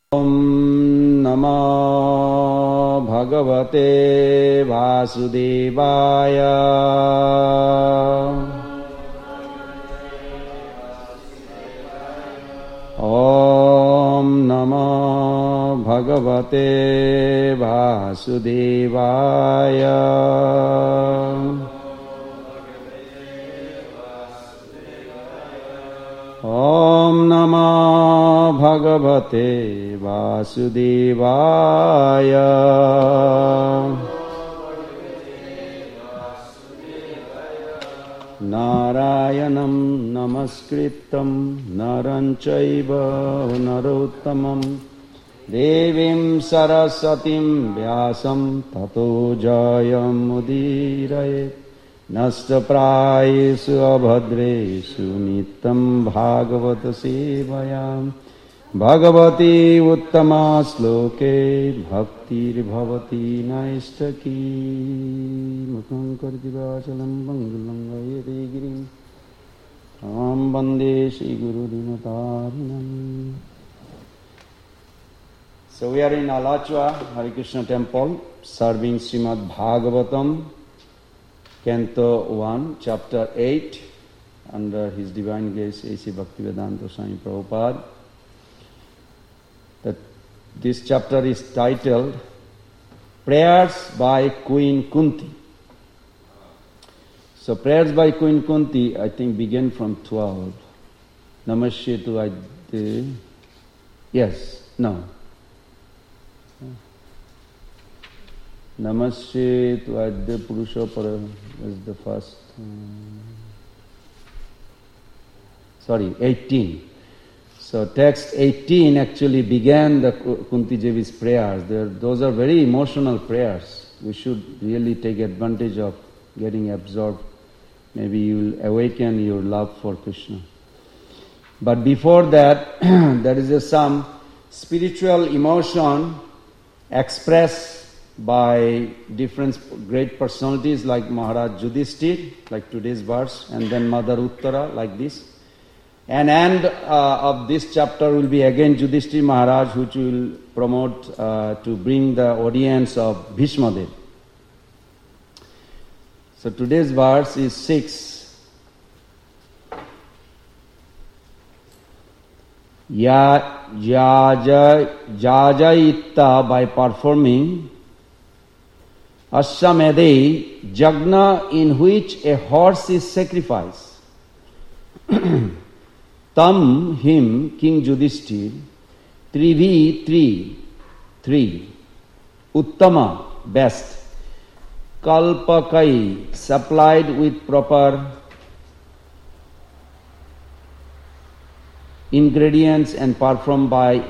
Om Namo Bhagavate Vasudevaya. Om Namo Bhagavate Vasudevaya. Om Namo Bhagavate Vasudevaya. Narayanam namaskritam naram chaiva narottamam devim saraswatim vyasam tato jayam udirayet. Nastaprayesu abhadresu nitam bhagavata sevayam bhagavati uttama sloke bhaktir bhavati naistaki mukham kardivachalam bangulam vayate girim tam bande Shri Guru Dinatarinam. So we are in Alachua Hare Krishna temple serving Srimad Bhagavatam, Canto 1, Chapter 8, under His Divine Grace A.C. Bhaktivedanta Swami Prabhupada. This chapter is titled Prayers by Queen Kunti. So prayers by Queen Kunti, I think, begin from 12. Namaste tu Adya. Yes, no. Namaste tu Adya Purusha Para was the first. 18. So text 18 actually began the Kunti Devi's prayers. Those are very emotional prayers. We should really take advantage of getting absorbed. Maybe you will awaken your love for Krishna. But before that, there is some spiritual emotion expressed by different great personalities like Maharaj Yudhishthira, like today's verse, and then Mother Uttara, like this. And end of this chapter will be again Yudhishthira Maharaj, which will promote to bring the audience of Bhishma Dev. So today's verse is 6. Jajayitta, by performing Ashwamedha Jagna, in which a horse is sacrificed. Tam, him, King Yudhishthira, three, Uttama, best, Kalpakai, supplied with proper ingredients and performed by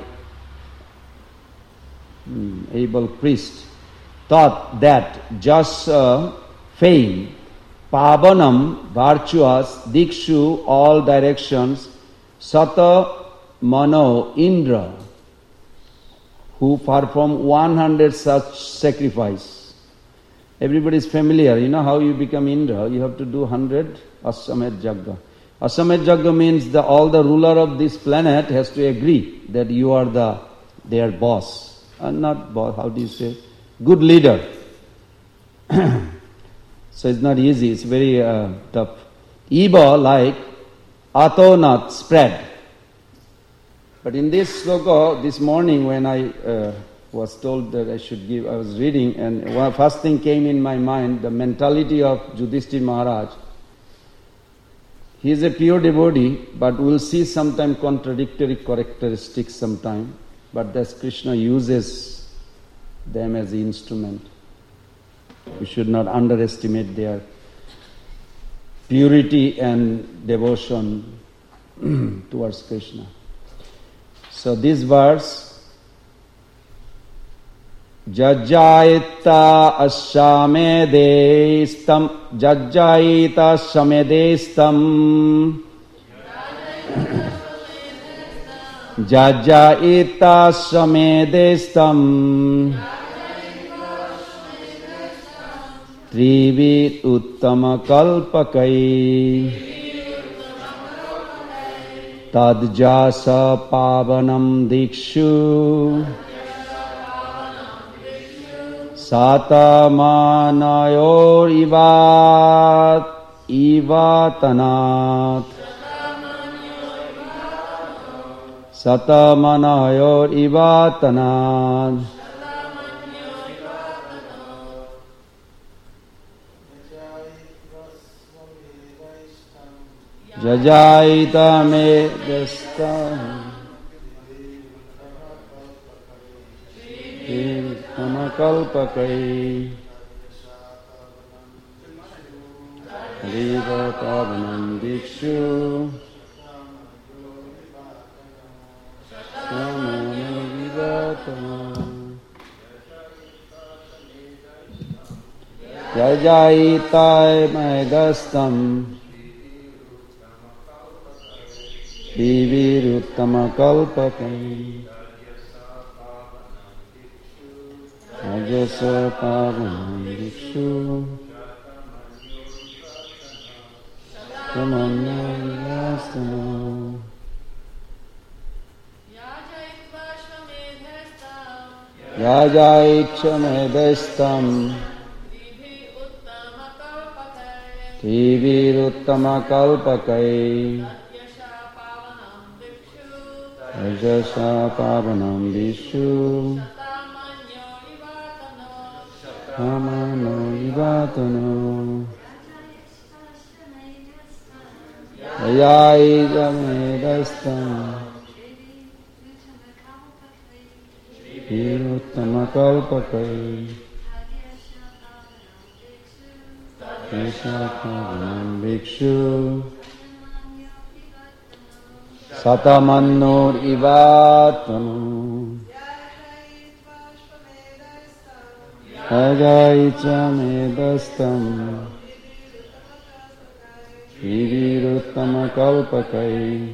able priest, thought that just fame, Pavanam, virtuous, Dikshu, all directions, Sata Mano, Indra, who perform 100 such sacrifice. Everybody is familiar. You know how you become Indra? You have to do 100 Ashwamedha Yagna. Ashwamedha Yagna means all the ruler of this planet has to agree that you are their boss. Not boss, how do you say? Good leader. So it's not easy, it's very tough. Eva, like Atonat, spread. But in this sloka, this morning when I was told that I should give, I was reading, and first thing came in my mind, the mentality of Yudhishthira Maharaj. He is a pure devotee, but we'll see sometime contradictory characteristics sometime. But thus Krishna uses them as the instrument. We should not underestimate their purity and devotion towards Krishna. So this verse, Jajayita Ashwamedestam, Jajayita Ashwamedestam, Jajayita Ashwamedestam, Trivid Uttama Kalpakai, Tadjasa pavanam dikshu Satamanayor ivatanat Satamanayor ivatanat Jajaita me destam Kamakalpakai Riva Pavanam Dikshu Jajaita me destam Viviruttama kalpakai Ajasa pavanam dikshu Tamannayastana Yajaitcha medestam Viviruttama kalpakai Ajasa pavanam dikshu Amano ivatano Ayaida medastam Viruttama kalpakai Ajasa pavanam dikshu Satamannur ivatanu Ajaicha medastam Viviruttama kalpakai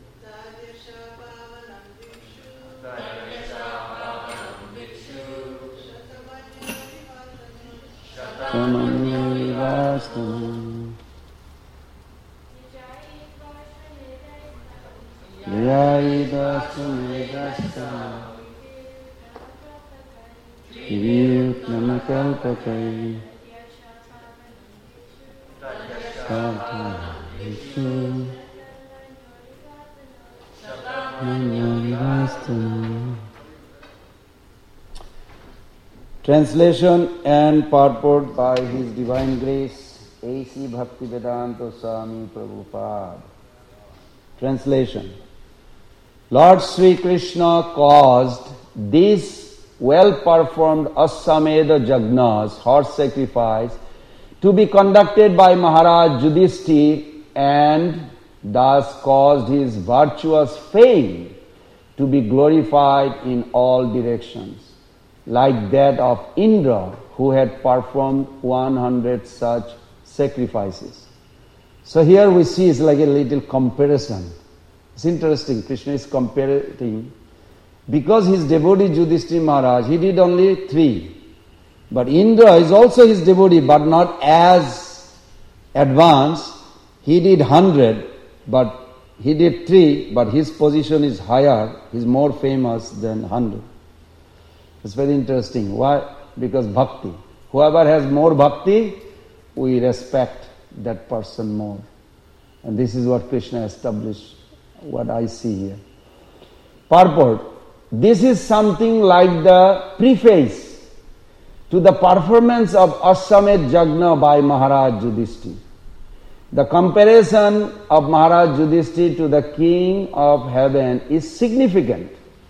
Satamannur ivatanu Vyayidastamedastam Viruttama kalpakai Satamannur ivatanu. Translation and purport by His Divine Grace A.C. Bhaktivedanta Swami Prabhupada. Translation. Lord Sri Krishna caused these well-performed Assameda Jagnas, horse sacrifice, to be conducted by Maharaj Yudhishthira and thus caused his virtuous fame to be glorified in all directions, like that of Indra, who had performed 100 such sacrifices. So here we see it's like a little comparison. It's interesting, Krishna is comparing, because his devotee Yudhishthira Maharaj, he did only 3. But Indra is also his devotee, but not as advanced. He did 100, but he did 3, but his position is higher, he's more famous than 100. It's very interesting. Why? Because bhakti. Whoever has more bhakti, we respect that person more. And this is what Krishna established, what I see here. Purport. This is something like the preface to the performance of Ashwamed Yajna by Maharaj Yudhishthira. The comparison of Maharaj Yudhishthira to the king of heaven is significant.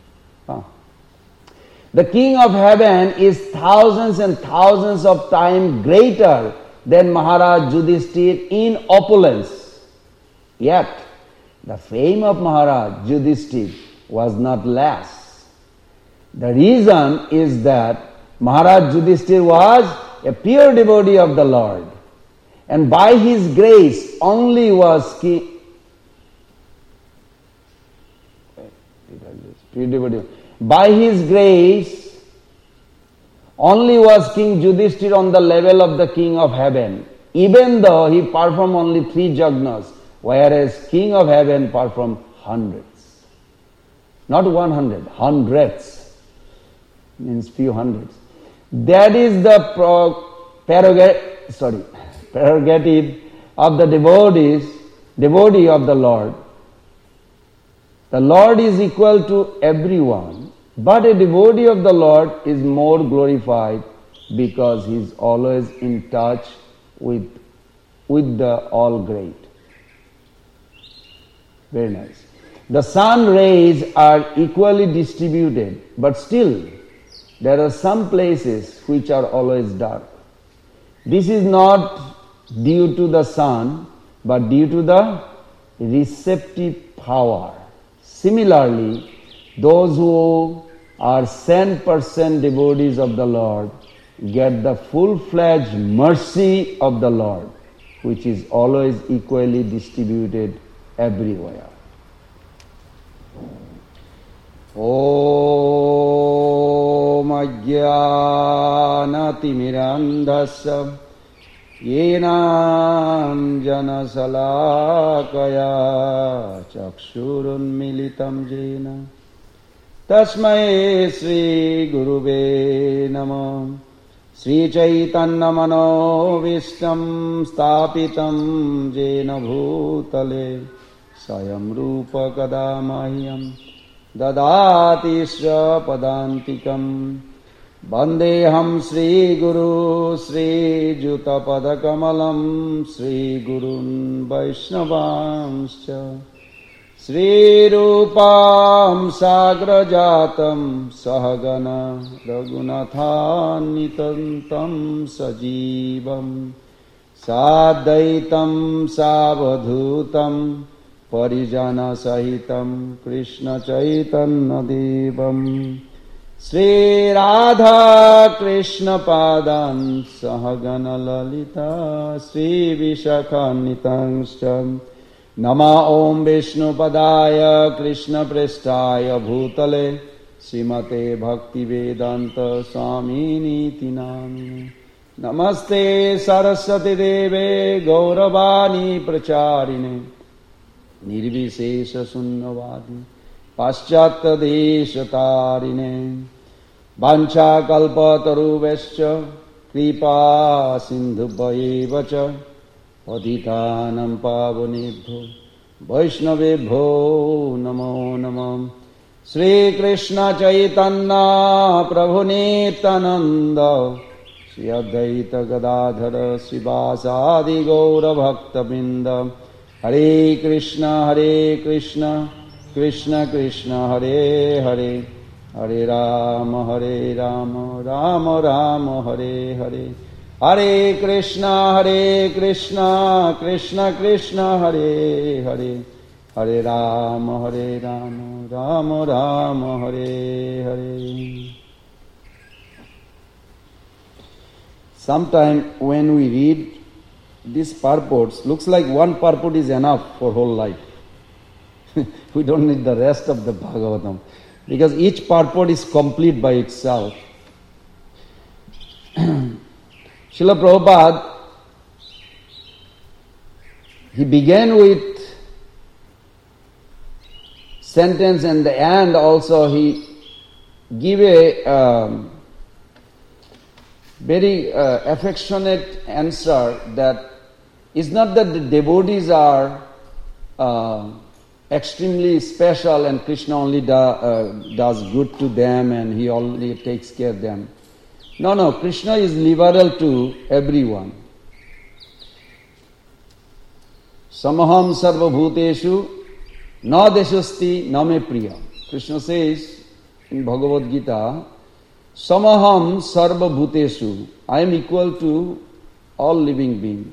The king of heaven is thousands and thousands of times greater than Maharaj Yudhishthira in opulence. Yet, the fame of Maharaj Yudhishthira was not less. The reason is that Maharaj Yudhishthira was a pure devotee of the Lord. And by his grace only was king. By his grace only was King Yudhishthira on the level of the king of heaven, even though he performed only 3 jagnas, whereas king of heaven performed hundreds. Not 100, hundreds. Means few hundreds. That is the prerogative of the devotee of the Lord. The Lord is equal to everyone, but a devotee of the Lord is more glorified because he is always in touch with the All Great. Very nice. The sun rays are equally distributed, but still there are some places which are always dark. This is not due to the sun, but due to the receptive power. Similarly, those who are 100% devotees of the Lord get the full-fledged mercy of the Lord, which is always equally distributed everywhere. Om Ajnanatirandhasya Yenam Janasalakaya Chakshurunmilitam Jena Tasmai Sri Gurube Namo Sri Chaitanya Manovistam Stapitam Jena Bhutale Sayam Rupa Kadamahyam Dadati Sra Padantikam Vandeham Sri Guru Sri Juta Padakamalam Sri Gurun Vaishnavamscha Sri Rupam Sagrajatam Sahagana Raghunathan Sajivam Sadaitam Savadhutam Parijana Sahitam Krishna Chaitanya Devam Sri Radha Krishna Padan Sahagana Lalita Sri Vishakhanitangscha Nama Om Vishnu Padaya Krishna Prestaya Bhutale Srimate Bhakti Vedanta Swamini Tinamine Namaste Saraswati Deve Gauravani Pracharine Nirvishesha Sunnavadi Paschatya Deshatarine Vancha Kalpataruvescha Kripa Sindhubhayevacha Padhitanam Pavunebhyo Vaishnavebhyo Namo Namah Sri Krishna Chaitanya Prabhu Nityananda Sri Advaita Gadadhara Srivasadi Gaura Bhakta Binda Hare Krishna Krishna Krishna Hare Hare Hare Rama Rama Rama Hare Hare Hare Krishna Krishna Krishna Hare Hare Hare Rama Rama Rama Hare Hare. Sometime when we read these purports, looks like one purport is enough for whole life. We don't need the rest of the Bhagavatam, because each purport is complete by itself. Srila Prabhupada, he began with sentence, and the end also he give a very affectionate answer that it's not that the devotees are extremely special and Krishna only does good to them and he only takes care of them. No, Krishna is liberal to everyone. Samaham sarva bhuteshu na deshasti na me priya. Krishna says in Bhagavad Gita, Samaham sarva bhuteshu, I am equal to all living beings.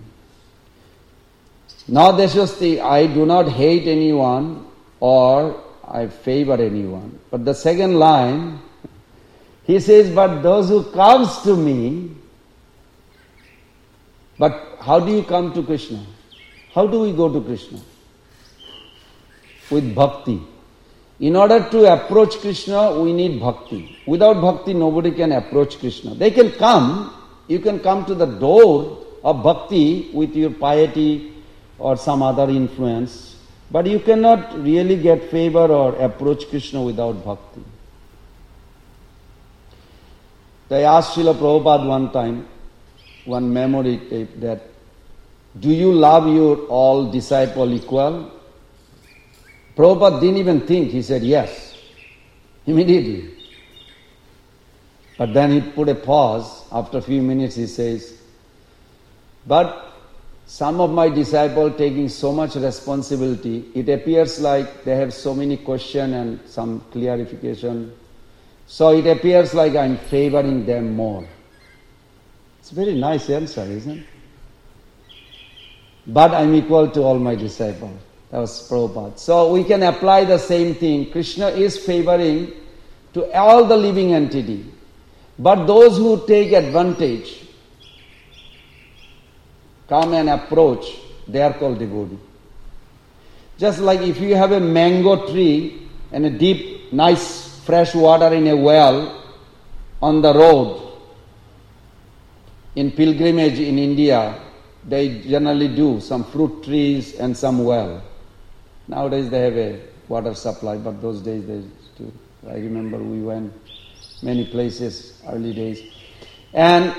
Na deshasti, I do not hate anyone or I favor anyone. But the second line, he says, but those who comes to me, but how do you come to Krishna? How do we go to Krishna? With bhakti. In order to approach Krishna, we need bhakti. Without bhakti, nobody can approach Krishna. They can come, you can come to the door of bhakti with your piety or some other influence, But you cannot really get favor or approach Krishna without bhakti. I asked Srila Prabhupada one time, one memory tape, that, do you love your all disciple equal? Prabhupada didn't even think, he said yes, immediately. But then he put a pause. After a few minutes he says, but some of my disciples taking so much responsibility, it appears like they have so many questions and some clarification. So it appears like I'm favoring them more. It's a very nice answer, isn't it? But I'm equal to all my disciples. That was Prabhupada. So we can apply the same thing. Krishna is favoring to all the living entity. But those who take advantage, come and approach, they are called devotee. Just like if you have a mango tree and a deep, nice, fresh water in a well on the road, in pilgrimage in India, they generally do some fruit trees and some well. Nowadays they have a water supply, but those days they used to. I remember we went many places early days. And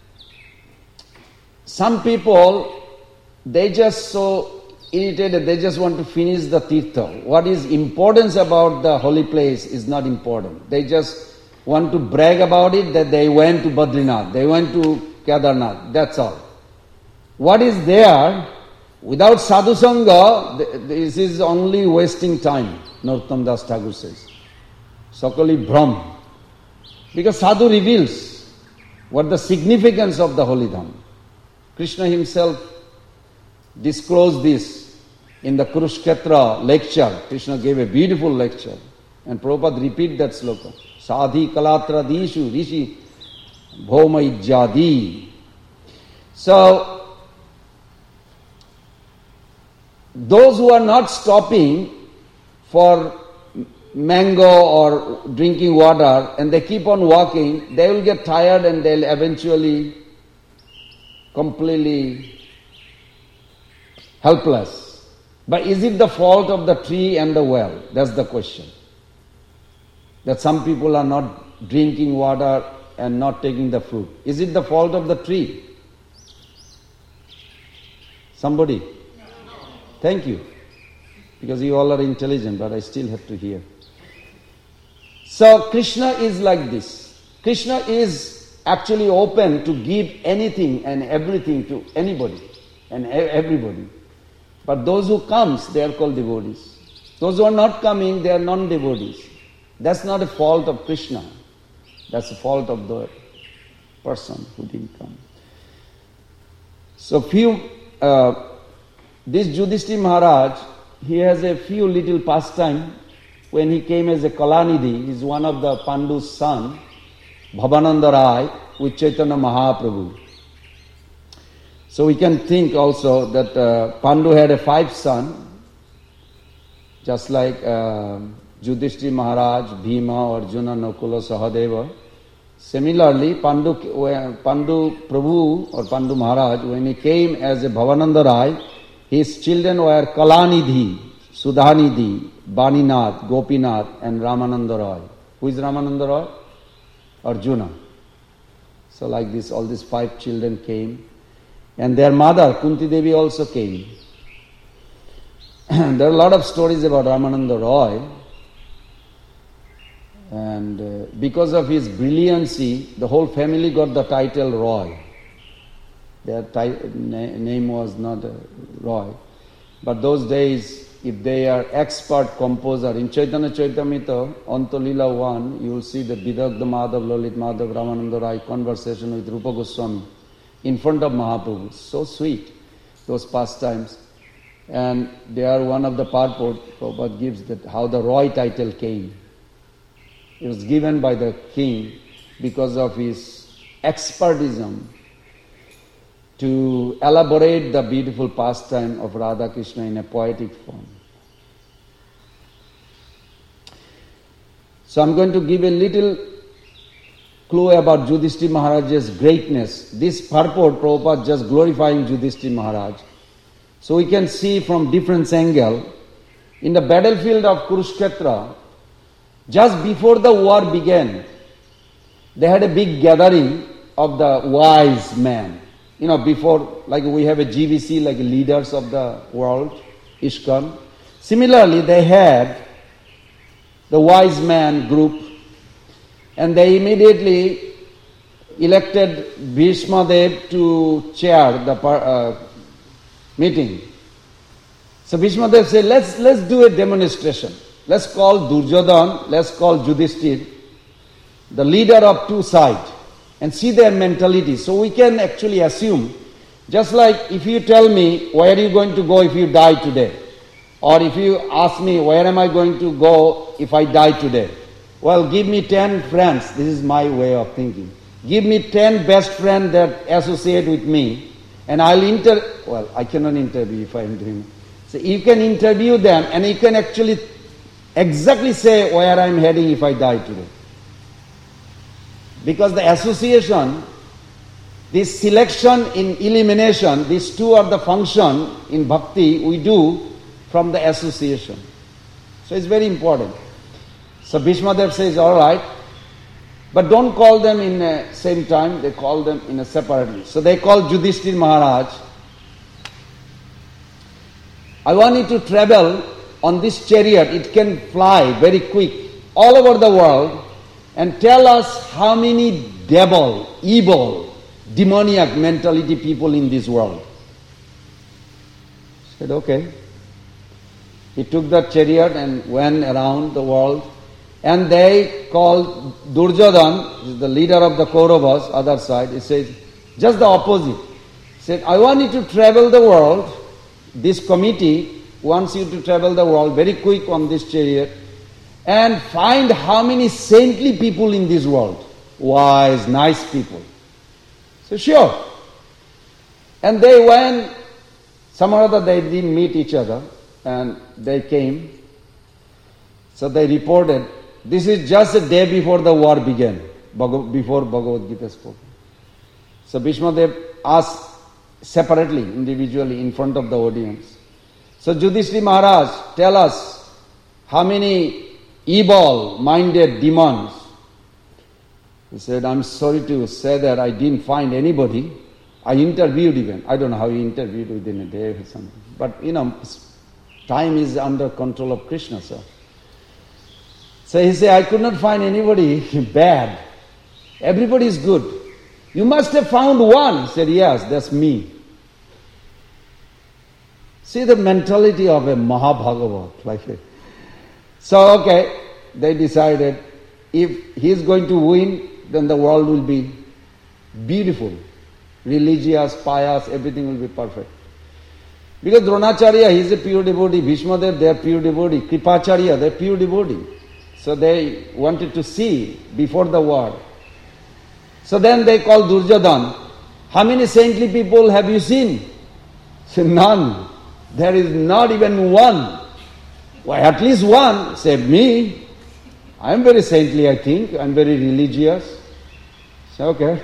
some people, they just so irritated, they just want to finish the tirtha. What is importance about the holy place is not important. They just want to brag about it, that they went to Badrinath, they went to Kedarnath, that's all. What is there, without sadhu sangha, this is only wasting time, Narottam Das Thakur says. Sakali Brahm. Because sadhu reveals what the significance of the holy dham. Krishna himself disclosed this in the Kurukshetra lecture. Krishna gave a beautiful lecture. And Prabhupada repeat that sloka. Sadhi kalatra dishu rishi bhoma ijjadi. So, those who are not stopping for mango or drinking water and they keep on walking, they will get tired and they'll eventually completely helpless. But is it the fault of the tree and the well? That's the question. That some people are not drinking water and not taking the fruit. Is it the fault of the tree? Somebody? Thank you. Because you all are intelligent, but I still have to hear. So Krishna is like this. Krishna is actually open to give anything and everything to anybody and everybody. But those who comes, they are called devotees. Those who are not coming, they are non-devotees. That's not a fault of Krishna. That's a fault of the person who didn't come. So this Yudhishthira Maharaj, he has a few little pastime. When he came as a Kalanidhi, he is one of the Pandu's son, Bhavananda Rai, with Chaitanya Mahaprabhu. So we can think also that Pandu had a 5 sons, just like Yudhishthira Maharaj, Bhima, Arjuna, Nakula, Sahadeva. Similarly, Pandu Prabhu or Pandu Maharaj, when he came as a Bhavananda Rai, his children were Kalanidhi, Sudhanidhi, Baninath, Gopinath and Ramananda Roy. Who is Ramananda Roy? Arjuna. So like this, all these 5 children came. And their mother, Kunti Devi, also came. There are a lot of stories about Ramananda Roy. And because of his brilliancy, the whole family got the title Roy. Their name was not Roy. But those days, if they are expert composer, in Chaitanya Charitamrita, Antolila 1, you will see the Vidagdha Madhav, Lalit Madhav, Ramananda Rai conversation with Rupa Goswami in front of Mahaprabhu. So sweet, those pastimes. And they are one of the purport, Prabhupada gives that how the Roy title came. It was given by the king because of his expertism to elaborate the beautiful pastime of Radha Krishna in a poetic form. So I'm going to give a little clue about Yudhishthira Maharaj's greatness. This purport, Prabhupada just glorifying Yudhishthira Maharaj. So we can see from different angle in the battlefield of Kurukshetra, just before the war began, they had a big gathering of the wise men. Before, like we have a GVC, like leaders of the world, ISKCON. Similarly, they had the wise man group, and they immediately elected Bhishma Dev to chair the meeting. So Bhishma Dev said, let's do a demonstration. Let's call Duryodhana, let's call Yudhishthira, the leader of two sides, and see their mentality. So we can actually assume, just like if you tell me, where are you going to go if you die today? Or if you ask me, where am I going to go if I die today? Well, give me 10 friends. This is my way of thinking. Give me 10 best friends that associate with me, and I'll I cannot interview if I'm doing it. So you can interview them, and you can actually exactly say where I'm heading if I die today. Because the association, this selection in elimination, these two are the function in bhakti we do from the association. So it's very important. So Bhishma Dev says, all right, but don't call them in the same time, they call them in a separately. So they called Yudhishthira Maharaj. I want you to travel on this chariot, it can fly very quick all over the world, and tell us how many devil, evil, demoniac mentality people in this world. He said, okay. He took the chariot and went around the world, and they called Duryodhana, the leader of the Kauravas, other side. He says, just the opposite. He said, I want you to travel the world. This committee wants you to travel the world very quick on this chariot and find how many saintly people in this world. Wise, nice people. So sure. And they went, somehow or other they didn't meet each other, and they came. So they reported, this is just a day before the war began, before Bhagavad Gita spoke. So Bhishma Dev asked separately, individually, in front of the audience. So Yudhishthira Maharaj, tell us how many evil-minded demons. He said, I'm sorry to say that I didn't find anybody. I interviewed even. I don't know how he interviewed within a day or something. But time is under control of Krishna, sir. So he said, I could not find anybody bad. Everybody is good. You must have found one. He said, yes, that's me. See the mentality of a Mahabhagavat. So, okay, they decided if he is going to win, then the world will be beautiful, religious, pious, everything will be perfect. Because Dronacharya, he is a pure devotee, Bhishmadev, they are pure devotee, Kripacharya, they are pure devotee. So they wanted to see before the war. So then they called Duryodhana. How many saintly people have you seen? Say, none. There is not even one. Why, at least one. Say, me. I am very saintly, I think. I am very religious. Say, okay.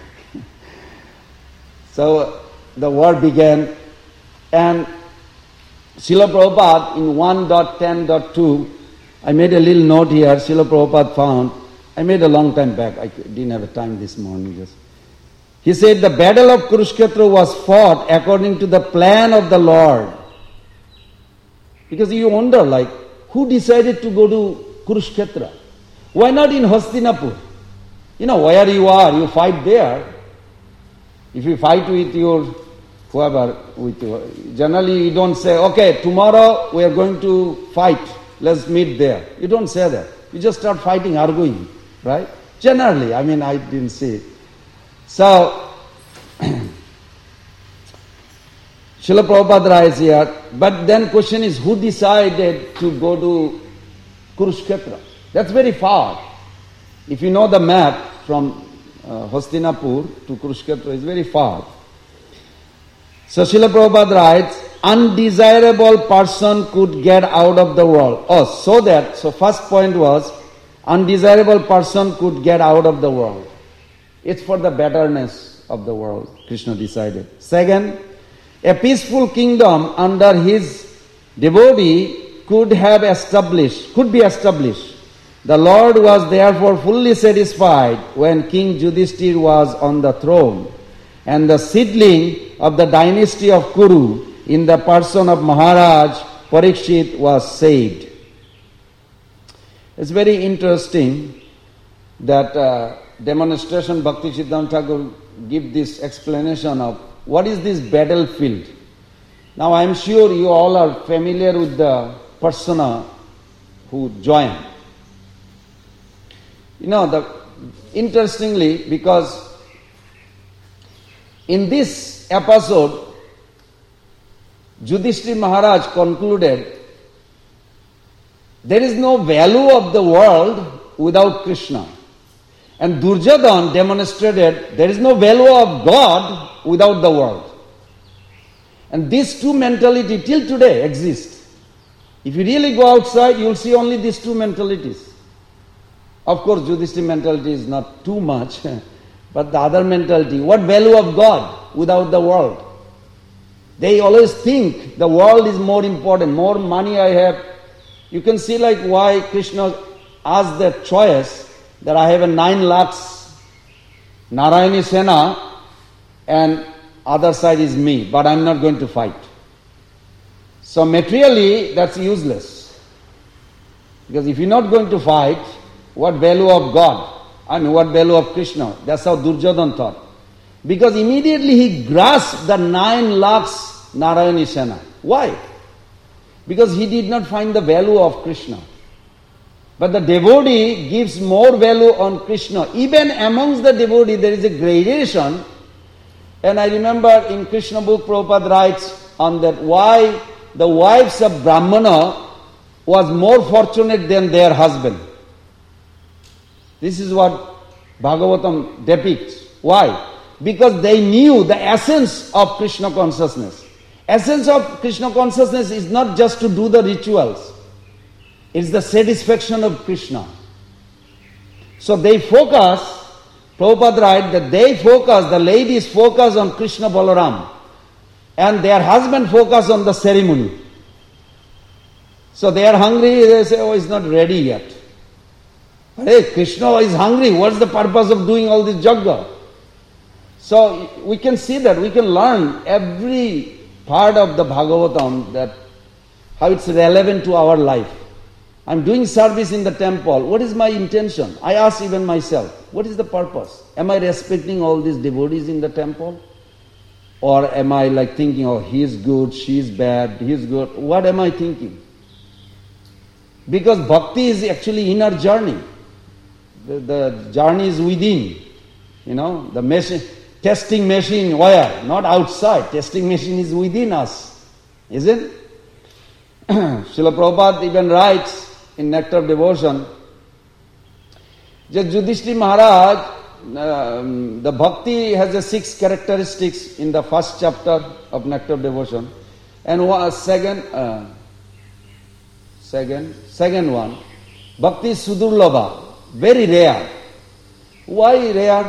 So the war began, and Srila Prabhupada in 1.10.2, I made a little note here, Srila Prabhupada found, I made a long time back, I didn't have a time this morning. He said the battle of Kurukshetra was fought according to the plan of the Lord. Because you wonder, who decided to go to Kurukshetra? Why not in Hastinapur? Where you are, you fight there. If you fight with your whoever, generally you don't say, okay, tomorrow we are going to fight, let's meet there. You don't say that. You just start fighting, arguing, right? Generally, I didn't see it. So, Srila Prabhupada writes here, but then question is, who decided to go to Kurukshetra? That's very far. If you know the map from Hastinapur to Kurukshetra, is very far. So Srila Prabhupada writes, undesirable person could get out of the world. So first point was, undesirable person could get out of the world. It's for the betterness of the world, Krishna decided. Second, a peaceful kingdom under his devotee could be established. The Lord was therefore fully satisfied when King Yudhishthira was on the throne, and the seedling of the dynasty of Kuru in the person of Maharaj Parikshit was saved. It's very interesting that demonstration Bhakti Siddhanta Thakur give this explanation of what is this battlefield. Now I am sure you all are familiar with the persona who joined. Interestingly, because in this episode, Yudhishthira Maharaj concluded, there is no value of the world without Krishna. And Duryodhana demonstrated there is no value of God without the world. And these two mentalities till today exist. If you really go outside, you will see only these two mentalities. Of course, Yudhishthira mentality is not too much, but the other mentality, what value of God without the world? They always think the world is more important, more money I have. You can see like why Krishna asked that choice, that I have a 9 lakhs Narayani Sena and other side is me, but I'm not going to fight. So materially, that's useless. Because if you're not going to fight, what value of God? What value of Krishna? That's how Duryodhana thought. Because immediately he grasped the 9 lakhs Narayani Sena. Why? Because he did not find the value of Krishna. But the devotee gives more value on Krishna. Even amongst the devotee there is a gradation. And I remember in Krishna book Prabhupada writes on that why the wives of Brahmana was more fortunate than their husband. This is what Bhagavatam depicts. Why? Because they knew the essence of Krishna consciousness. Essence of Krishna consciousness is not just to do the rituals. It's the satisfaction of Krishna. So they focus, Prabhupada writes that the ladies focus on Krishna Balaram and their husband focus on the ceremony. So they are hungry, they say, oh, it's not ready yet. But hey, Krishna is hungry, what's the purpose of doing all this jagga? So we can see that, we can learn every part of the Bhagavatam, that how it's relevant to our life. I'm doing service in the temple, what is my intention? I ask even myself, what is the purpose? Am I respecting all these devotees in the temple? Or am I like thinking, oh, he is good, she is bad, he is good. What am I thinking? Because bhakti is actually inner journey. The journey is within. The machine, testing machine where? Not outside. Testing machine is within us. Isn't it? Srila Prabhupada even writes in Nectar of Devotion that Yudhishthira Maharaj, the bhakti has a 6 characteristics in the first chapter of Nectar of Devotion. And second one, bhakti is sudurlabha, very rare. Why rare?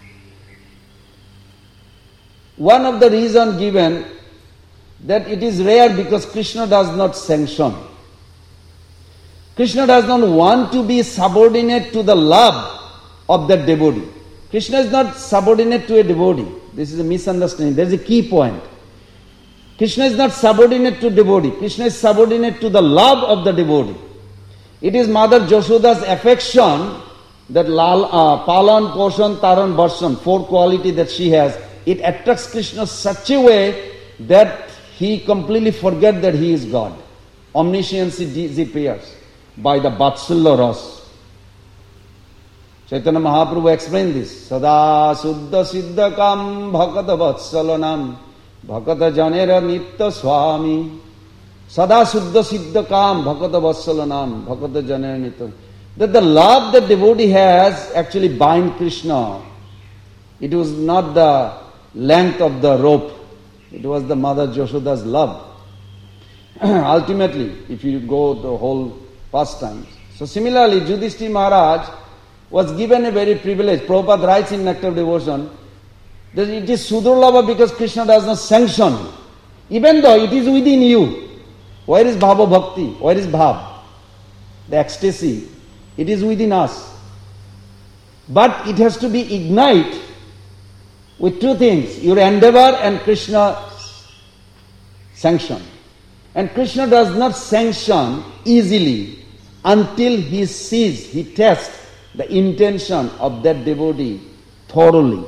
One of the reasons given that it is rare because Krishna does not sanction. Krishna does not want to be subordinate to the love of that devotee. Krishna is not subordinate to a devotee. This is a misunderstanding. There is a key point. Krishna is not subordinate to devotee. Krishna is subordinate to the love of the devotee. It is Mother Yashoda's affection, that Palan, Poshan, Taran, Barshan, 4 qualities that she has. It attracts Krishna such a way that he completely forgets that he is God. Omniscience disappears by the Vatsalya Ras. Chaitanya Mahaprabhu explained this. Sada Suddha Siddhakam Bhakata Vatsalanam Bhakata Janera Nitta Swami. Sada Suddha Siddhakam Bhakata Vatsalanam Bhakata Janera Nitta. That the love that devotee has actually bind Krishna. It was not the length of the rope. It was the Mother Yashoda's love. Ultimately, if you go the whole pastimes. So similarly, Yudhishthira Maharaj was given a very privilege. Prabhupada writes in Nectar of Devotion that it is sudurlabha because Krishna does not sanction. Even though it is within you. Where is Bhava Bhakti? Where is Bhav? The ecstasy. It is within us. But it has to be ignited with two things, your endeavor and Krishna's sanction. And Krishna does not sanction easily until he sees, he tests the intention of that devotee thoroughly.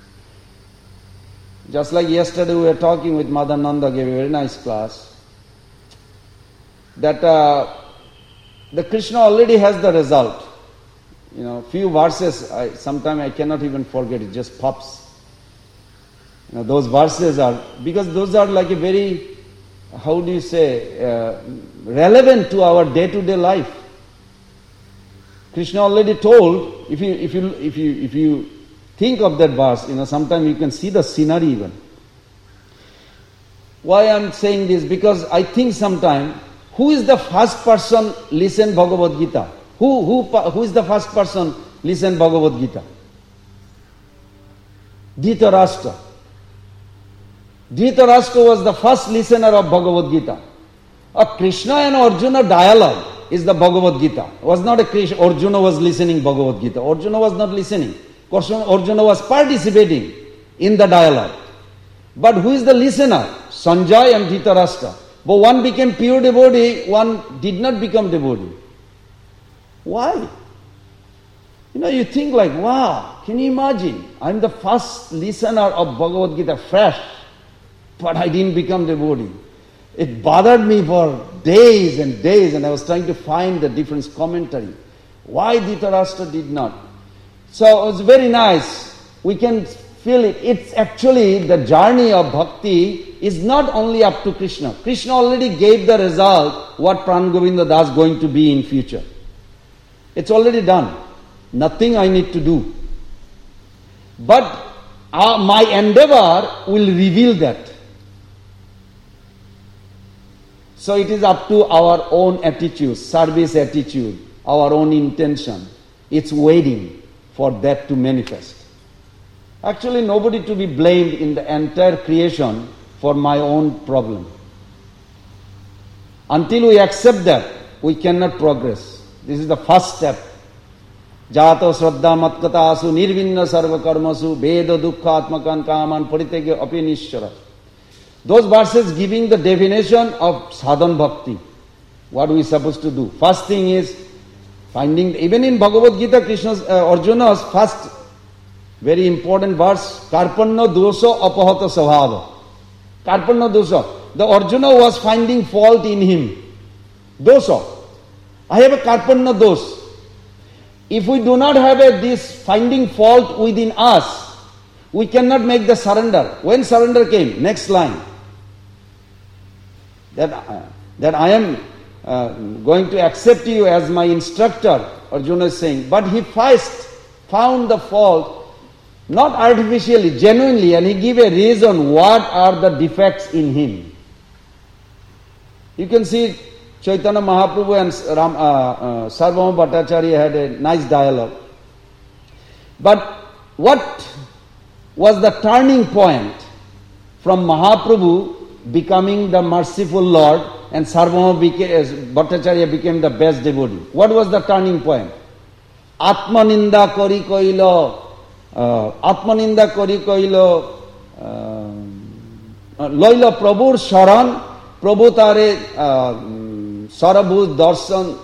Just like yesterday we were talking with Madananda, gave a very nice class, that the Krishna already has the result. Few verses, sometimes I cannot even forget, it just pops. Those verses are, because those are like a very, how do you say, relevant to our day-to-day life. Krishna already told, if you think of that verse, sometimes you can see the scenery even. Why I am saying this? Because I think sometimes, who is the first person listen Bhagavad Gita? Who is the first person listen Bhagavad Gita? Dhritarashtra. Dhritarashtra was the first listener of Bhagavad Gita. A Krishna and Arjuna dialogue is the Bhagavad Gita. It was not a Krishna, Arjuna was listening Bhagavad Gita. Arjuna was not listening. Arjuna was participating in the dialogue. But who is the listener? Sanjay and Dhritarashtra. But one became pure devotee, one did not become devotee. Why? You think like, wow, can you imagine? I'm the first listener of Bhagavad Gita, fresh, but I didn't become devotee. It bothered me for days and days, and I was trying to find the different commentary. Why Dhritarashtra did not? So it was very nice. We can feel it. It's actually the journey of bhakti is not only up to Krishna. Krishna already gave the result what Pran Govinda Das is going to be in future. It's already done. Nothing I need to do. But my endeavor will reveal that. So it is up to our own attitude, service attitude, our own intention. It's waiting for that to manifest. Actually, nobody to be blamed in the entire creation for my own problem. Until we accept that, we cannot progress. This is the first step. Jato shraddha matkata asu nirvinna sarva karmasu veda dukkha atmakan kaman paritagya api nishchara. Those verses giving the definition of sadhan bhakti. What we are supposed to do. First thing is finding, even in Bhagavad Gita, Arjuna's first very important verse, karpanna dosa apahata svabhava. Karpanna dosa. The Arjuna was finding fault in him. Dosa. I have a karpanna dosa. If we do not have this finding fault within us, we cannot make the surrender. When surrender came, next line, that I am going to accept you as my instructor, Arjuna is saying. But he first found the fault, not artificially, genuinely, and he gave a reason what are the defects in him. You can see Chaitanya Mahaprabhu and Sarvabhauma Bhattacharya had a nice dialogue. But what was the turning point from Mahaprabhu becoming the merciful Lord and Sarvabhauma Bhattacharya became the best devotee? What was the turning point? Atmaninda kori koilo, loila Prabhur Sharan, Prabhu tare Sarabhuz darshan,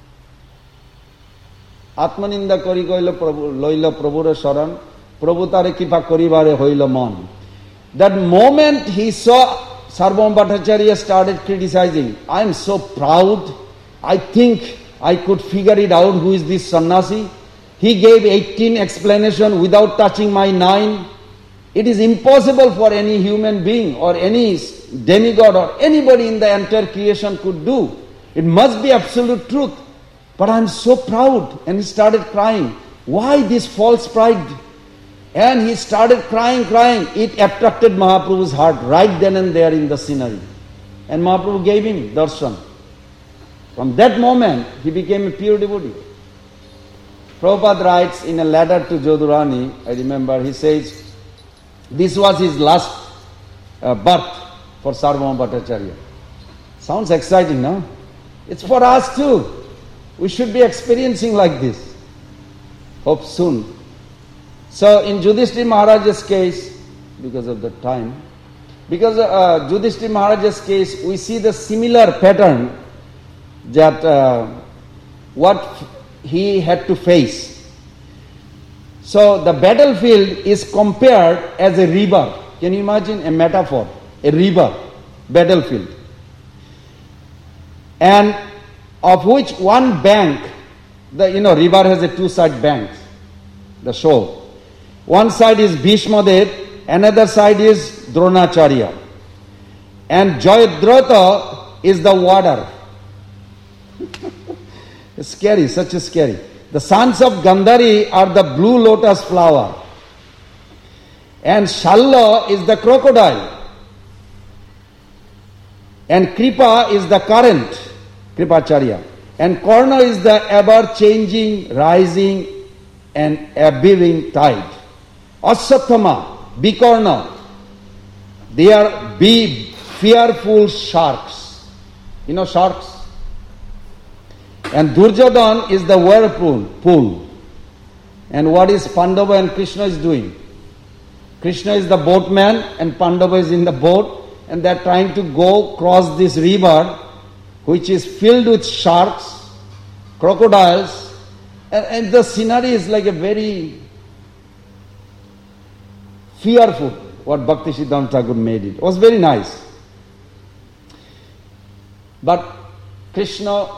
Atmaninda kori koilo loila Prabhur Sharan, Prabhu tare kipa koribare hoilo mon. That moment he saw Sarvabhauma Bhattacharya started criticizing. I am so proud. I think I could figure it out who is this sannyasi. He gave 18 explanations without touching my 9. It is impossible for any human being or any demigod or anybody in the entire creation could do. It must be absolute truth. But I am so proud. And he started crying. Why this false pride? And he started crying. It attracted Mahaprabhu's heart right then and there in the scenery. And Mahaprabhu gave him darshan. From that moment, he became a pure devotee. Prabhupada writes in a letter to Jodhurani, I remember, he says, this was his last birth for Sarvabhauma Bhattacharya. Sounds exciting, no? It's for us too. We should be experiencing like this. Hope soon. So in Yudhishthira Maharaj's case, because of the time, because Yudhishthira Maharaj's case, we see the similar pattern that what he had to face. So the battlefield is compared as a river. Can you imagine a metaphor? A river, battlefield. And of which one bank, river has a two-side banks, the shore. One side is Bhishmadev, another side is Dronacharya. And Jayadratha is the water. It's scary, such a scary. The sons of Gandhari are the blue lotus flower. And Shalla is the crocodile. And Kripa is the current, Kripacharya. And Karna is the ever-changing, rising and ebbing tide. Aswathama, Bikarna, they are big, fearful sharks. You know sharks? And Durjodhan is the whirlpool. And what is Pandava and Krishna is doing? Krishna is the boatman and Pandava is in the boat, and they are trying to go cross this river which is filled with sharks, crocodiles, and the scenery is like a very fearful, what Bhakti Siddhanta Thakur made it. It was very nice. But Krishna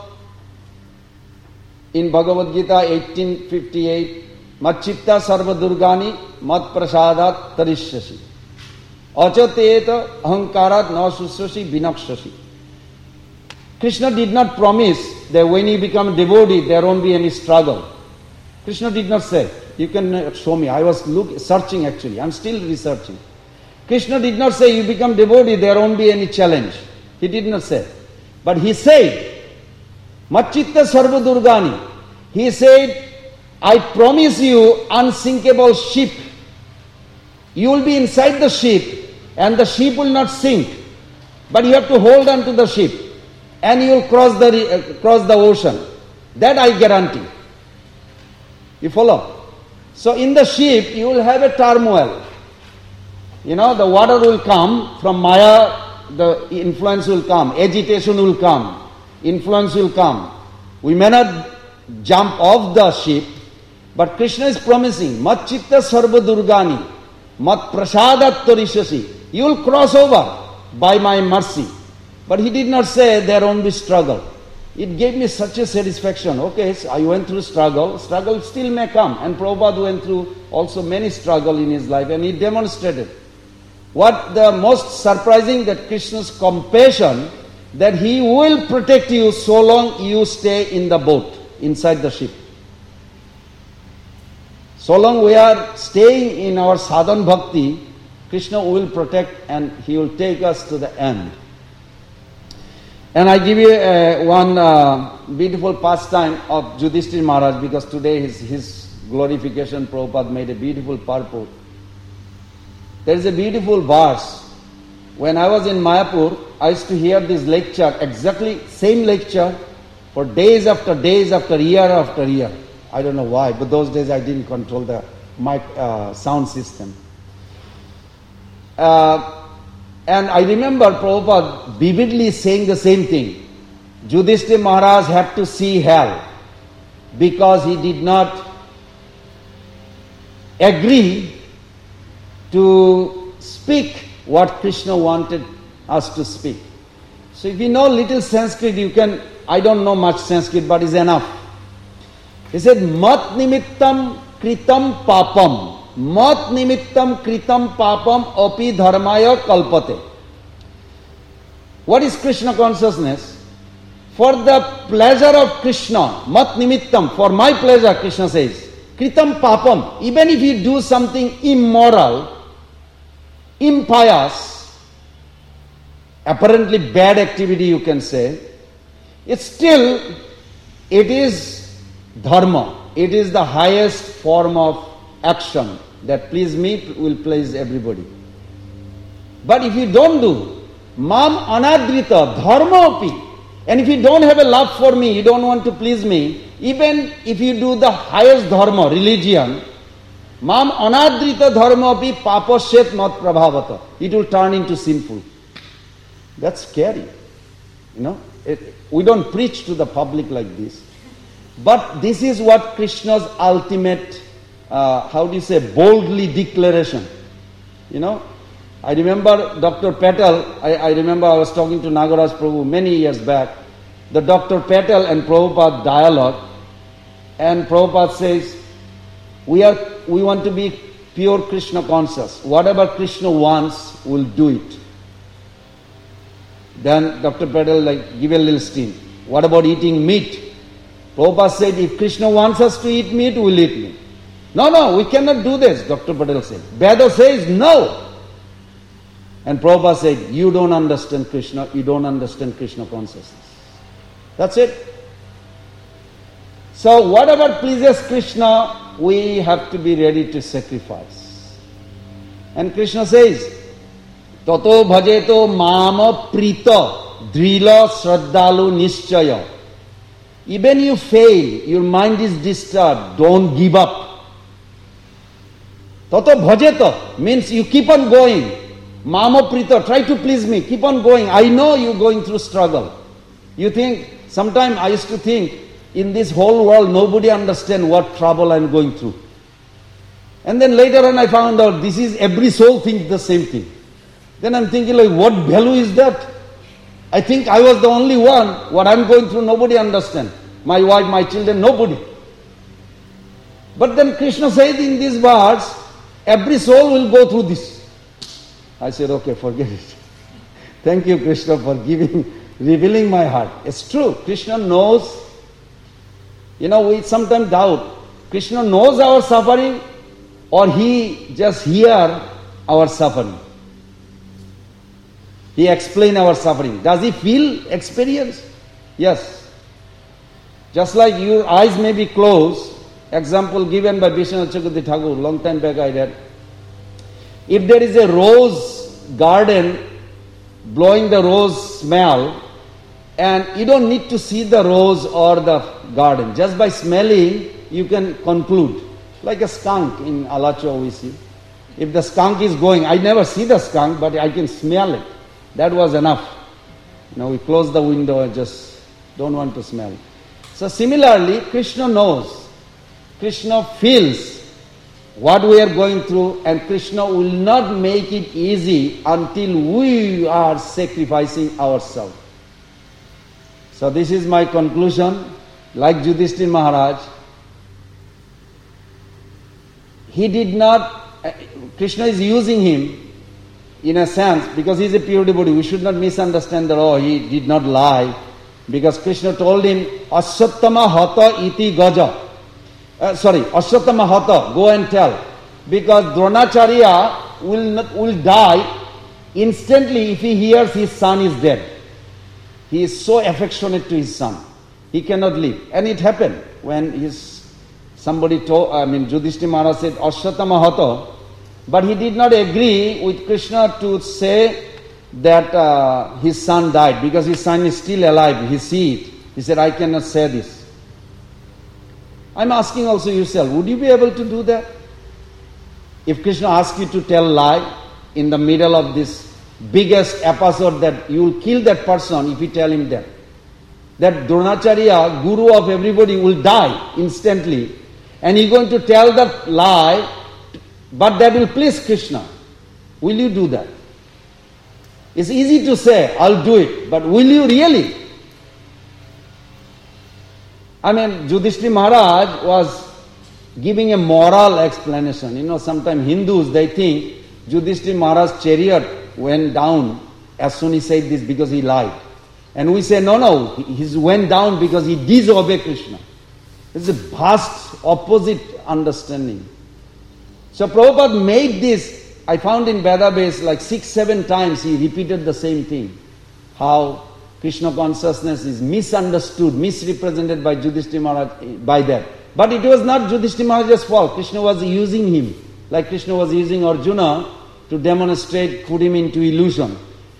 in Bhagavad Gita 18:58, Macchitta sarva durgani mat prasadat tarishyasi. Achateta ahankarat na susrasi vinakshasi. Krishna did not promise that when you become devotee, there won't be any struggle. Krishna did not say. You can show me. I was searching actually. I'm still researching. Krishna did not say you become devotee, there won't be any challenge. He did not say. But he said, Macchitta sarva durgani. He said, I promise you unsinkable ship. You will be inside the ship and the ship will not sink. But you have to hold on to the ship and you will cross the ocean. That I guarantee. You follow? So in the ship you will have a turmoil. The water will come from Maya, the influence will come, agitation will come, influence will come. We may not jump off the ship, but Krishna is promising, Mat chitta sarva durgani, mat prasadat tarishasi. You will cross over by my mercy. But he did not say there won't be struggle. It gave me such a satisfaction. Okay, so I went through struggle still may come. And Prabhupada went through also many struggle in his life, and he demonstrated. What the most surprising, that Krishna's compassion, that he will protect you so long you stay in the boat, inside the ship. So long we are staying in our sadhan bhakti, Krishna will protect and he will take us to the end. And I give you one beautiful pastime of Yudhishthira Maharaj, because today his glorification, Prabhupada made a beautiful purport. There is a beautiful verse. When I was in Mayapur, I used to hear this lecture, exactly same lecture, for days after days after year. I don't know why, but those days I didn't control the mic sound system. And I remember Prabhupada vividly saying the same thing. Yudhishthira Maharaj had to see hell because he did not agree to speak what Krishna wanted us to speak. So if you know little Sanskrit, you can, I don't know much Sanskrit, but it's enough. He said, Mat nimittam kritam papam. Mat nimittam kritam papam api dharmaya kalpate. What is Krishna consciousness? For the pleasure of Krishna, mat nimittam, for my pleasure, Krishna says, kritam papam, even if you do something immoral, impious, apparently bad activity you can say, it is dharma. It is the highest form of action that please me will please everybody. But if you don't do, Mam anadrita dharmapi. And if you don't have a love for me, you don't want to please me, even if you do the highest dharma, religion, mam anadrita dharmapi papashet mat prabhavata. It will turn into sinful. That's scary. We don't preach to the public like this. But this is what Krishna's ultimate, boldly declaration. I remember Dr. Patel, I remember I was talking to Nagaraj Prabhu many years back, the Dr. Patel and Prabhupada dialogue, and Prabhupada says, we want to be pure Krishna conscious. Whatever Krishna wants, we'll do it. Then Dr. Patel give a little steam. What about eating meat? Prabhupada said, if Krishna wants us to eat meat, we'll eat meat. No, we cannot do this, Dr. Patel said. Veda says no. And Prabhupada said, you don't understand Krishna, you don't understand Krishna consciousness. That's it. So whatever pleases Krishna, we have to be ready to sacrifice. And Krishna says, Tato bhajeto mama prita drila shraddalu nischaya. Even you fail, your mind is disturbed, don't give up. Tato bhajeto means you keep on going. Mama prita, try to please me, keep on going. I know you're going through struggle. You think, sometimes I used to think, in this whole world nobody understands what trouble I'm going through. And then later on I found out every soul thinks the same thing. Then I'm thinking what value is that? I think I was the only one. What I'm going through, nobody understands. My wife, my children, nobody. But then Krishna said in these words, every soul will go through this. I said, okay, forget it. Thank you, Krishna, for revealing my heart. It's true. Krishna knows. We sometimes doubt. Krishna knows our suffering or he just hears our suffering. He explains our suffering. Does he feel experience? Yes. Just like your eyes may be closed, example given by Vishwanath Chakravarti Thakur, long time back I read. If there is a rose garden blowing the rose smell, and you don't need to see the rose or the garden, just by smelling you can conclude. Like a skunk in Alacho we see. If the skunk is going, I never see the skunk, but I can smell it. That was enough. We close the window and just don't want to smell. So similarly, Krishna knows. Krishna feels what we are going through, and Krishna will not make it easy until we are sacrificing ourselves. So this is my conclusion. Like Yudhishthira Maharaj, Krishna is using him in a sense, because he is a pure devotee. We should not misunderstand that, he did not lie. Because Krishna told him, Asyattama hata iti gaja. Asyattama hata, go and tell. Because Dronacharya will die instantly if he hears his son is dead. He is so affectionate to his son. He cannot live. And it happened when Yudhishthira Maharaj said, Asyattama hata. But he did not agree with Krishna to say that his son died, because his son is still alive. He see it. He said, I cannot say this. I'm asking also yourself, would you be able to do that? If Krishna asks you to tell lie in the middle of this biggest episode, that you will kill that person if you tell him that. That Dronacharya, guru of everybody, will die instantly. And you're going to tell that lie, but that will please Krishna. Will you do that? It's easy to say, I'll do it, but will you really? Yudhishthira Maharaj was giving a moral explanation. Sometimes Hindus, they think Yudhishthira Maharaj's chariot went down as soon as he said this because he lied. And we say, no, he went down because he disobeyed Krishna. It's a vast opposite understanding. So Prabhupada made this, I found in Vedabase 6-7 times he repeated the same thing. How Krishna consciousness is misunderstood, misrepresented by Yudhishthira Maharaj by that. But it was not Yudhishthira Maharaj's fault. Krishna was using him, like Krishna was using Arjuna to demonstrate, put him into illusion.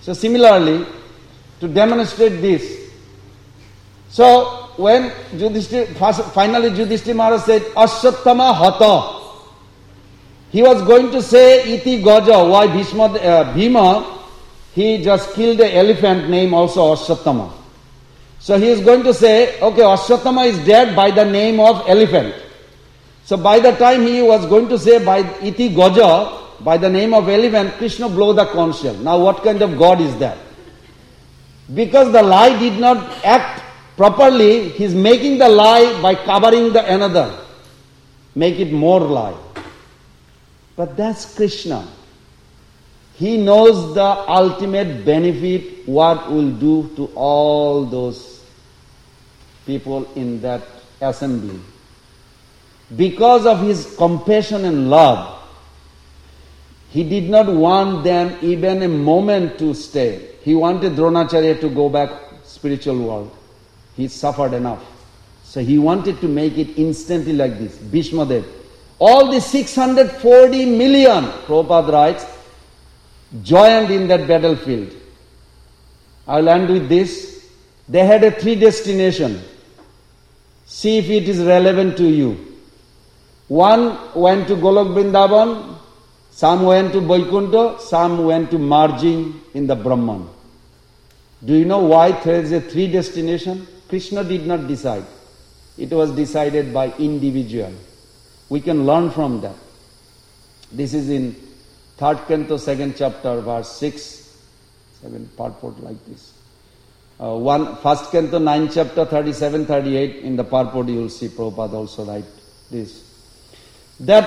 So similarly, to demonstrate this, so when finally Yudhishthira Maharaj said, Ashwattama hata, he was going to say iti gaja, why Bhima, he just killed the elephant named also Ashwattama. So he is going to say, okay, Ashwattama is dead by the name of elephant. So by the time he was going to say by iti gaja, by the name of elephant, Krishna blow the conch shell. Now what kind of God is that? Because the lie did not act properly, he is making the lie by covering the another. Make it more lie. But that's Krishna. He knows the ultimate benefit, what will do to all those people in that assembly. Because of his compassion and love, he did not want them even a moment to stay. He wanted Dronacharya to go back spiritual world. He suffered enough. So he wanted to make it instantly like this. Bhishma Dev. All the 640 million, Prabhupada writes, joined in that battlefield. I'll end with this. They had a 3 destination. See if it is relevant to you. One went to Golok Vrindavan, some went to Vaikuntha, some went to merging in the Brahman. Do you know why there is a 3 destination? Krishna did not decide. It was decided by individual. We can learn from that. This is in 3rd Canto, 2nd chapter, verse 6, 7, purport like this. 1st Canto, 9th chapter, 37, 38, in the purport you will see Prabhupada also write this. That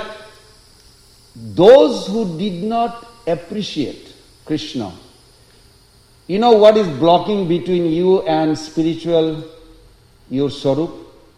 those who did not appreciate Krishna, you know what is blocking between you and spiritual, your Swarup?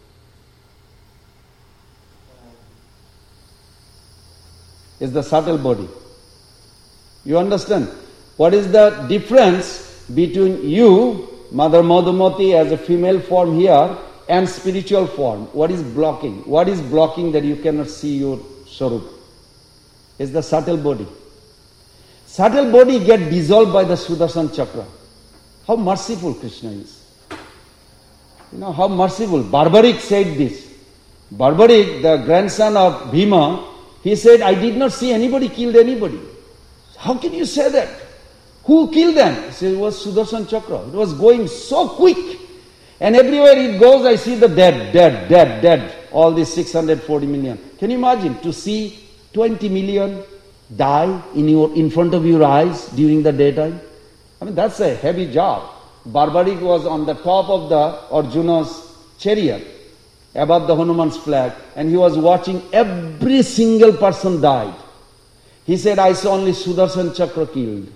Is the subtle body. You understand? What is the difference between you, Mother Madhumati as a female form here, and spiritual form? What is blocking? What is blocking that you cannot see your Swarup? Is the subtle body. Subtle body get dissolved by the Sudarshan Chakra. How merciful Krishna is. You know how merciful. Barbarik said this. Barbarik, the grandson of Bhima, he said, I did not see anybody killed anybody. How can you say that? Who killed them? He said, it was Sudarshan Chakra. It was going so quick. And everywhere it goes, I see the dead. All these 640 million. Can you imagine to see 20 million die in front of your eyes during the daytime? I mean, that's a heavy job. Barbarik was on the top of the Arjuna's chariot, above the Hanuman's flag, and he was watching every single person died. He said, I saw only Sudarshan Chakra killed.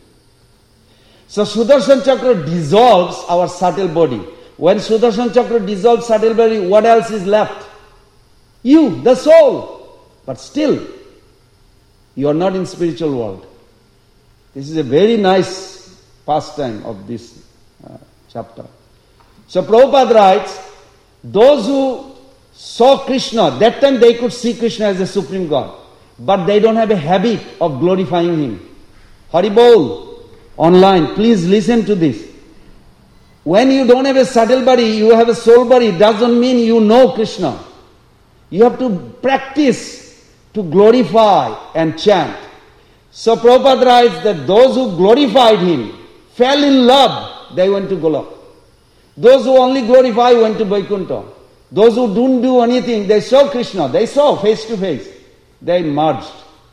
So Sudarshan Chakra dissolves our subtle body. When Sudarshan Chakra dissolves subtle body, what else is left? You, the soul. But still, you are not in spiritual world. This is a very nice pastime of this chapter. So Prabhupada writes, those who saw Krishna, that time they could see Krishna as the Supreme God. But they don't have a habit of glorifying Him. Haribol, online, please listen to this. When you don't have a subtle body, you have a soul body, doesn't mean you know Krishna. You have to practice to glorify and chant. So Prabhupada writes that those who glorified Him, fell in love, they went to Golok. Those who only glorify went to Vaikuntha. Those who don't do anything, they saw Krishna, they saw face to face. They merged.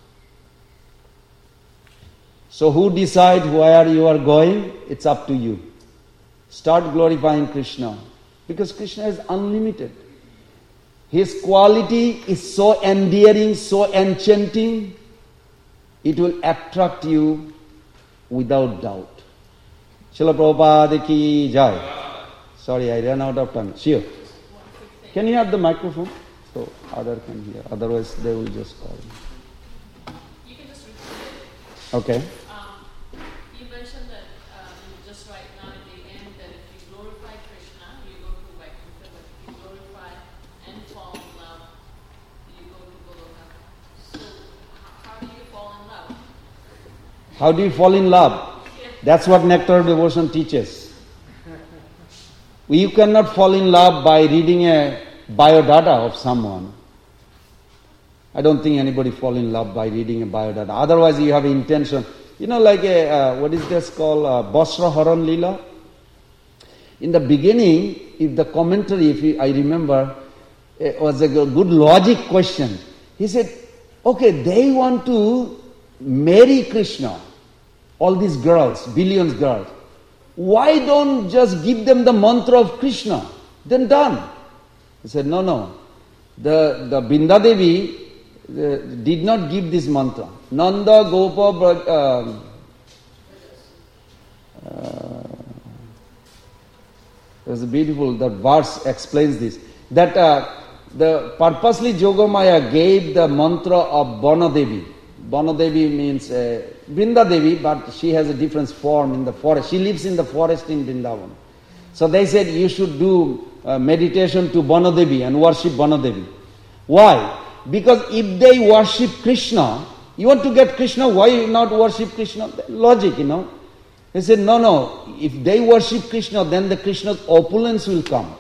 So who decides where you are going? It's up to you. Start glorifying Krishna. Because Krishna is unlimited. His quality is so endearing, so enchanting, it will attract you without doubt. Srila Prabhupada ki jai. Sorry, I ran out of time. Sure. Can you have the microphone? So other can hear. Otherwise they will just call me. You can just repeat it. Okay. You mentioned that just right now at the end that if you glorify Krishna, you go to Vaikuntha, but if you glorify and fall in love, you go to Goloka. So how do you fall in love? How do you fall in love? Yes. That's what Nectar of Devotion teaches. You cannot fall in love by reading a biodata of someone. I don't think anybody fall in love by reading a biodata. Otherwise you have intention. You know, like what is this called? Basra Haran Lila? In the beginning, if the commentary, I remember, it was a good logic question. He said, okay, they want to marry Krishna, all these girls, billions girls. Why don't just give them the mantra of Krishna? Then done. He said, no. The Binda Devi did not give this mantra. Nanda Gopa it was beautiful, that verse explains this. That the purposely Yogamaya gave the mantra of Banadevi. Banadevi means Vrinda Devi, but she has a different form in the forest. She lives in the forest in Vrindavan. So they said you should do meditation to Banadevi and worship Banadevi. Why? Because if they worship Krishna, you want to get Krishna, why not worship Krishna? Logic, you know. He said, no, if they worship Krishna, then the Krishna's opulence will come.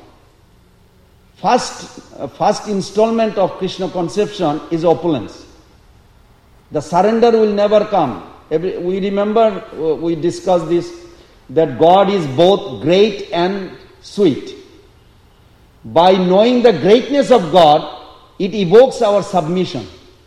First installment of Krishna conception is opulence. The surrender will never come. We remember, we discussed this, that God is both great and sweet. By knowing the greatness of God, it evokes our submission.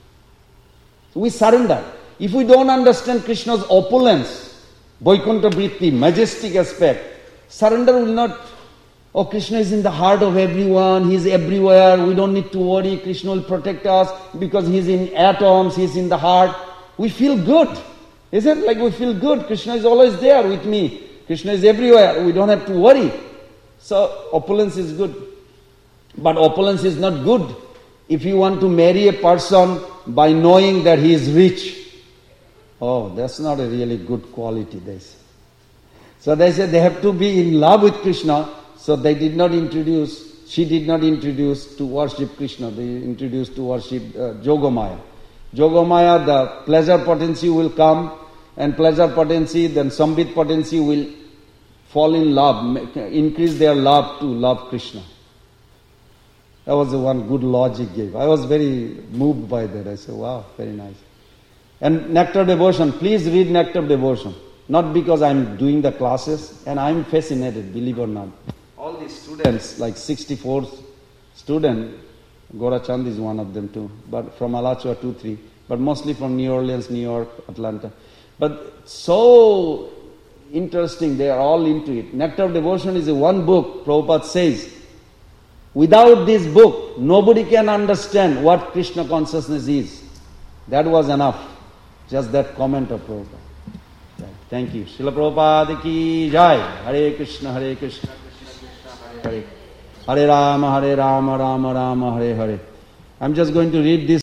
We surrender. If we don't understand Krishna's opulence, Vaikuntha Vritti, majestic aspect, surrender will not, oh, Krishna is in the heart of everyone, He is everywhere, we don't need to worry, Krishna will protect us because He is in atoms, He is in the heart. We feel good. Isn't it? Like we feel good, Krishna is always there with me, Krishna is everywhere, we don't have to worry. So opulence is good. But opulence is not good if you want to marry a person by knowing that he is rich. Oh, that's not a really good quality, they say. So they said they have to be in love with Krishna, so she did not introduce to worship Krishna, they introduced to worship Yogamaya. Yogamaya, the pleasure potency will come, and pleasure potency, then Sambit potency will fall in love, increase their love to love Krishna. That was the one good logic gave. I was very moved by that. I said, wow, very nice. And Nectar Devotion, please read Nectar Devotion. Not because I'm doing the classes, and I'm fascinated, believe or not. All these students, like 64th student, Gorachand is one of them too, but from Alachua 2-3, but mostly from New Orleans, New York, Atlanta. But so interesting, they are all into it. Nectar Devotion is a one book, Prabhupada says. Without this book, nobody can understand what Krishna consciousness is. That was enough. Just that comment of Prabhupada. Thank you. Srila Prabhupada ki jai. Hare Krishna, Krishna Krishna, Hare Hare. Hare Rama, Rama Rama, Hare Hare. I'm just going to read this.